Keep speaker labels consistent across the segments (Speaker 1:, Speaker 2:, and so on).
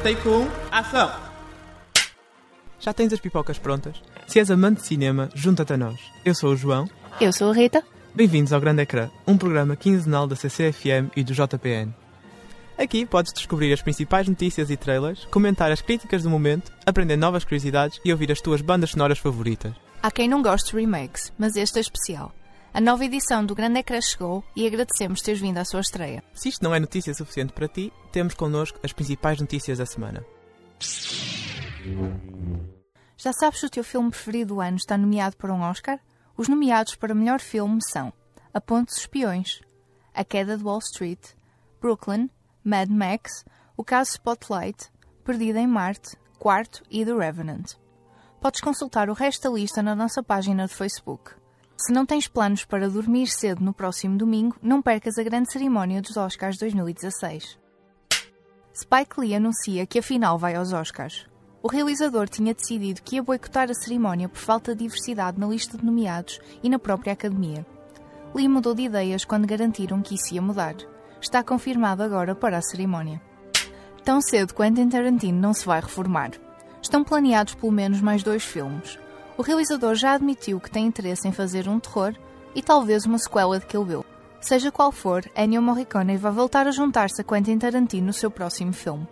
Speaker 1: Take 1, ação! Já tens as pipocas prontas? Se és amante de cinema, junta-te a nós. Eu sou o João.
Speaker 2: Eu sou a Rita.
Speaker 1: Bem-vindos ao Grande Ecrã, um programa quinzenal da CCFM e do JPN. Aqui podes descobrir as principais notícias e trailers, comentar as críticas do momento, aprender novas curiosidades e ouvir as tuas bandas sonoras favoritas.
Speaker 2: Há quem não goste de remakes, mas este é especial. A nova edição do Grande Ecrã chegou e agradecemos teres vindo à sua estreia.
Speaker 1: Se isto não é notícia suficiente para ti, temos connosco as principais notícias da semana.
Speaker 2: Já sabes se o teu filme preferido do ano está nomeado para um Oscar? Os nomeados para melhor filme são A Ponte dos Espiões, A Queda de Wall Street, Brooklyn, Mad Max, O Caso Spotlight, Perdida em Marte, Quarto e The Revenant. Podes consultar o resto da lista na nossa página de Facebook. Se não tens planos para dormir cedo no próximo domingo, não percas a grande cerimónia dos Oscars 2016. Spike Lee anuncia que afinal vai aos Oscars. O realizador tinha decidido que ia boicotar a cerimónia por falta de diversidade na lista de nomeados e na própria academia. Lee mudou de ideias quando garantiram que isso ia mudar. Está confirmado agora para a cerimónia. Tão cedo Quentin Tarantino não se vai reformar. Estão planeados pelo menos mais 2 filmes. O realizador já admitiu que tem interesse em fazer um terror e talvez uma sequela de Kill Bill. Seja qual for, Ennio Morricone vai voltar a juntar-se a Quentin Tarantino no seu próximo filme.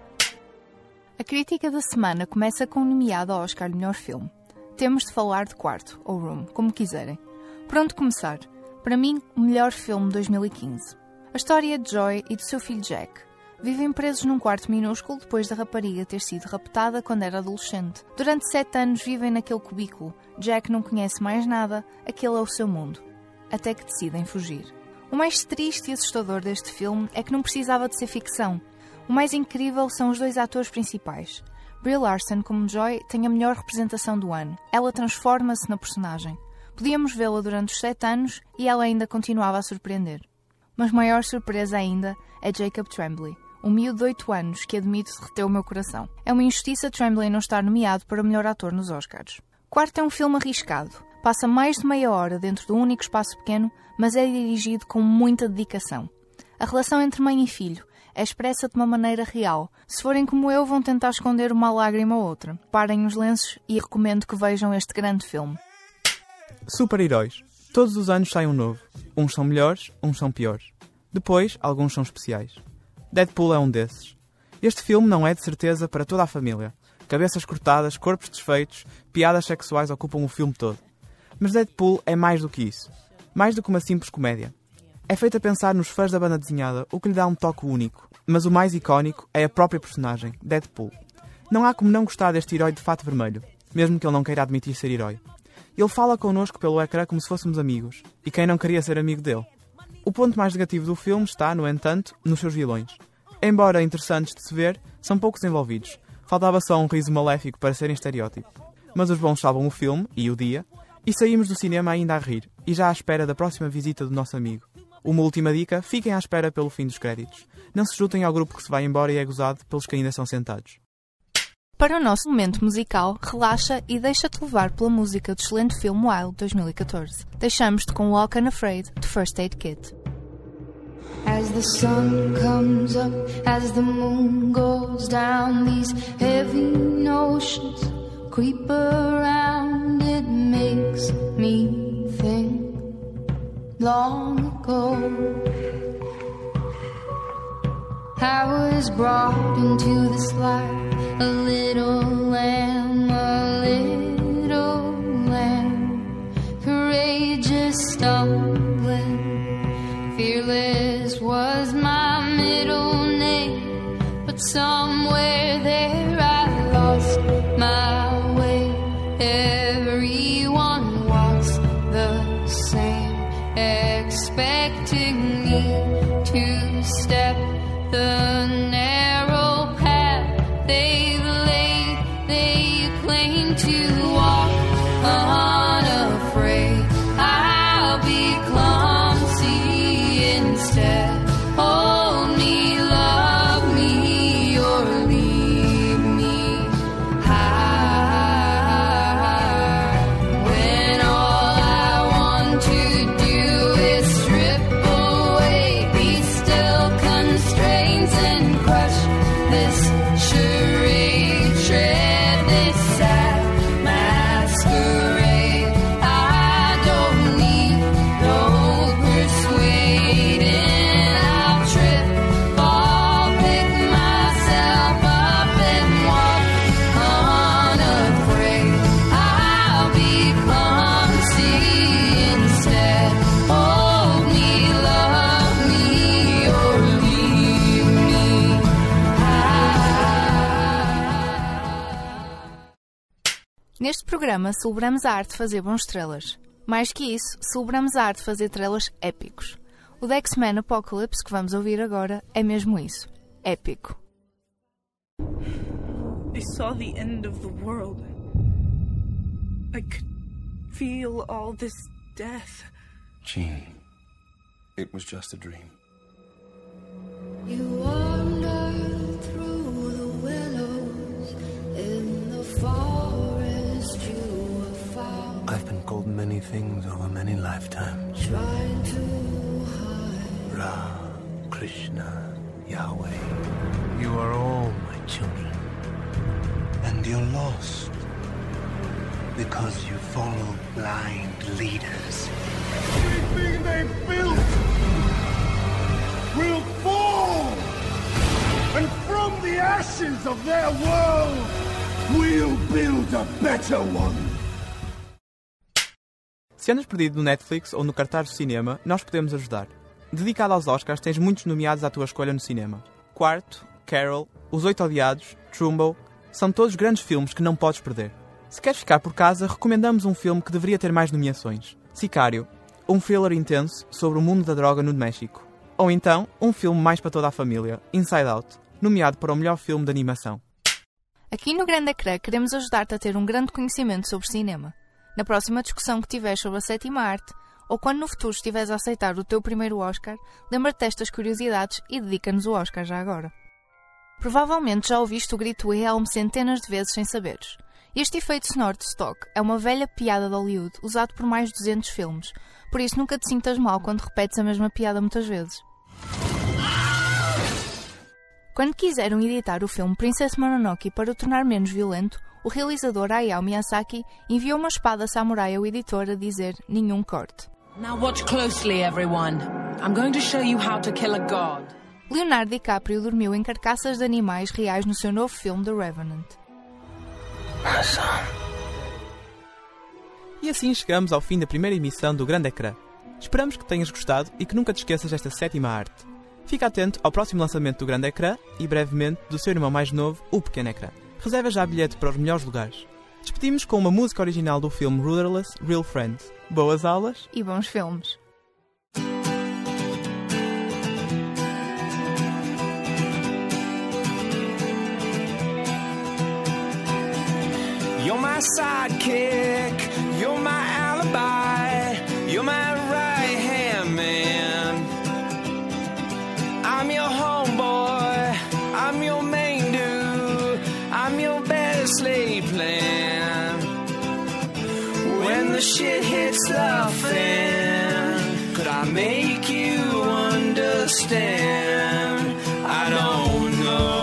Speaker 2: A crítica da semana começa com um nomeado ao Oscar de melhor filme. Temos de falar de Quarto, ou Room, como quiserem. Por onde começar? Para mim, o melhor filme de 2015. A história de Joy e do seu filho Jack. Vivem presos num quarto minúsculo depois da rapariga ter sido raptada quando era adolescente. Durante 7 anos vivem naquele cubículo. Jack não conhece mais nada, aquele é o seu mundo. Até que decidem fugir. O mais triste e assustador deste filme é que não precisava de ser ficção. O mais incrível são os 2 atores principais. Brie Larson, como Joy, tem a melhor representação do ano. Ela transforma-se na personagem. Podíamos vê-la durante os 7 anos e ela ainda continuava a surpreender. Mas maior surpresa ainda é Jacob Tremblay, um miúdo de 8 anos que admito derreteu o meu coração. É uma injustiça Tremblay não estar nomeado para melhor ator nos Oscars. Quarto é um filme arriscado. Passa mais de meia hora dentro de um único espaço pequeno, mas é dirigido com muita dedicação. A relação entre mãe e filho é expressa de uma maneira real. Se forem como eu, vão tentar esconder uma lágrima ou outra. Parem os lenços e recomendo que vejam este grande filme.
Speaker 1: Super-heróis. Todos os anos sai um novo. Uns são melhores, uns são piores. Depois, alguns são especiais. Deadpool é um desses. Este filme não é de certeza para toda a família. Cabeças cortadas, corpos desfeitos, piadas sexuais ocupam o filme todo. Mas Deadpool é mais do que isso. Mais do que uma simples comédia. É feito a pensar nos fãs da banda desenhada, o que lhe dá um toque único. Mas o mais icónico é a própria personagem, Deadpool. Não há como não gostar deste herói de fato vermelho, mesmo que ele não queira admitir ser herói. Ele fala connosco pelo ecrã como se fôssemos amigos, e quem não queria ser amigo dele? O ponto mais negativo do filme está, no entanto, nos seus vilões. Embora interessantes de se ver, são poucos envolvidos. Faltava só um riso maléfico para serem estereótipo. Mas os bons salvam o filme, e o dia, e saímos do cinema ainda a rir, e já à espera da próxima visita do nosso amigo. Uma última dica, fiquem à espera pelo fim dos créditos. Não se juntem ao grupo que se vai embora e é gozado pelos que ainda são sentados.
Speaker 2: Para o nosso momento musical, relaxa e deixa-te levar pela música do excelente filme Wild 2014. Deixamos-te com Walk Unafraid, de First Aid Kit.
Speaker 3: As the sun comes up, as the moon goes down, these heavy notions creep around. It makes me think long ago I was brought into this life a little lamb, courageous, stumbling, fearless was my middle name, but somewhere there I lost my way. Everyone was the same, expecting me to step the narrow path they've laid. They claim to walk unafraid. I'll be clumsy instead. Hold me, love me, or leave me high. When all I want to do is strip away these still constraints and
Speaker 2: programa celebramos a arte de fazer bons estrelas. Mais que isso, celebramos a arte de fazer estrelas épicos. O The X-Men Apocalypse que vamos ouvir agora é mesmo isso. Épico.
Speaker 4: I saw the end of the world. I could feel all this death.
Speaker 5: Jean, it was just a dream.
Speaker 3: You wander through the willows in the forest you have found.
Speaker 5: I've been called many things over many lifetimes.
Speaker 3: Trying to hide.
Speaker 5: Ra, Krishna, Yahweh. You are all my children. And you're lost because you follow blind leaders.
Speaker 6: Everything they built will fall, and from the ashes of their world, we'll build a better one.
Speaker 1: Se andas perdido no Netflix ou no cartaz do cinema, nós podemos ajudar. Dedicado aos Oscars, tens muitos nomeados à tua escolha no cinema. Quarto, Carol, Os Oito Odiados, Trumbo, são todos grandes filmes que não podes perder. Se queres ficar por casa, recomendamos um filme que deveria ter mais nomeações. Sicário, um thriller intenso sobre o mundo da droga no México. Ou então, um filme mais para toda a família, Inside Out, nomeado para o melhor filme de animação.
Speaker 2: Aqui no Grande Ecrã queremos ajudar-te a ter um grande conhecimento sobre cinema. Na próxima discussão que tiveres sobre a sétima arte, ou quando no futuro estiveres a aceitar o teu primeiro Oscar, lembra-te destas curiosidades e dedica-nos o Oscar já agora. Provavelmente já ouviste o grito Wilhelm centenas de vezes sem saberes. Este efeito sonoro de stock é uma velha piada de Hollywood usado por mais de 200 filmes, por isso nunca te sintas mal quando repetes a mesma piada muitas vezes. Quando quiseram editar o filme Princess Mononoke para o tornar menos violento, o realizador Hayao Miyazaki enviou uma espada samurai ao editor a dizer nenhum corte.
Speaker 7: Now watch closely, everyone. I'm going to show you how to kill a god.
Speaker 2: Leonardo DiCaprio dormiu em carcaças de animais reais no seu novo filme The Revenant.
Speaker 1: E assim chegamos ao fim da primeira emissão do Grande Ecrã. Esperamos que tenhas gostado e que nunca te esqueças desta sétima arte. Fica atento ao próximo lançamento do Grande Ecrã e brevemente do seu irmão mais novo, o Pequeno Ecrã. Reserva já bilhete para os melhores lugares. Despedimos com uma música original do filme Rudderless, Real Friends. Boas aulas
Speaker 2: e bons filmes!
Speaker 8: You're my sidekick, you're my alibi, you're my right-hand man. I'm your homeboy, I'm your main dude, I'm your best laid plan. When the shit hits the fan, could I make you understand? I don't know.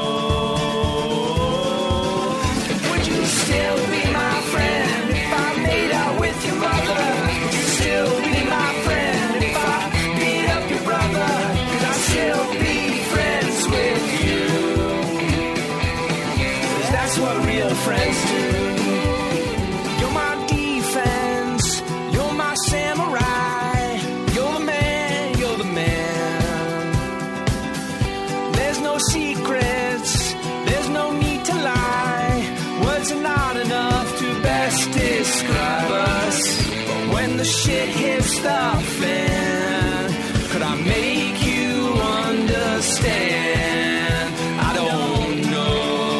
Speaker 8: Friends do. You're my defense, you're my samurai, you're the man, you're the man. There's no secrets, there's no need to lie. Words are not enough to best describe us. But when the shit hits the fan, could I make you understand? I don't know.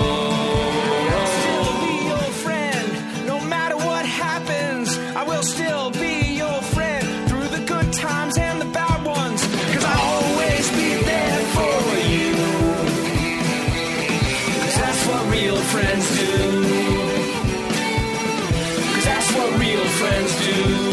Speaker 8: Still be your friend through the good times and the bad ones, 'cause I'll always be there for you, 'cause that's what real friends do, 'cause that's what real friends do.